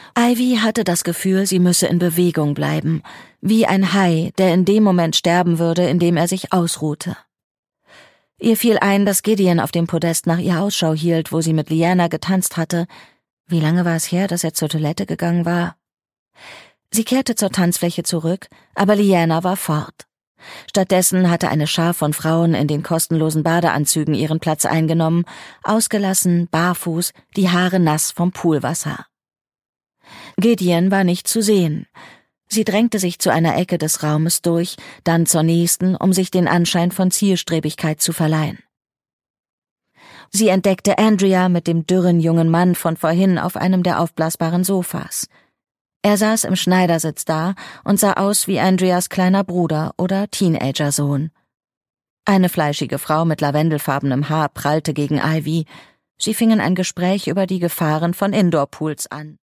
Ivy hatte das Gefühl, sie müsse in Bewegung bleiben, wie ein Hai, der in dem Moment sterben würde, in dem er sich ausruhte. Ihr fiel ein, dass Gideon auf dem Podest nach ihr Ausschau hielt, wo sie mit Liana getanzt hatte. Wie lange war es her, dass er zur Toilette gegangen war? Sie kehrte zur Tanzfläche zurück, aber Liana war fort. Stattdessen hatte eine Schar von Frauen in den kostenlosen Badeanzügen ihren Platz eingenommen, ausgelassen, barfuß, die Haare nass vom Poolwasser. Gideon war nicht zu sehen. Sie drängte sich zu einer Ecke des Raumes durch, dann zur nächsten, um sich den Anschein von Zielstrebigkeit zu verleihen. Sie entdeckte Andrea mit dem dürren jungen Mann von vorhin auf einem der aufblasbaren Sofas. Er saß im Schneidersitz da und sah aus wie Andreas kleiner Bruder oder Teenagersohn. Eine fleischige Frau mit lavendelfarbenem Haar prallte gegen Ivy. Sie fingen ein Gespräch über die Gefahren von Indoor-Pools an.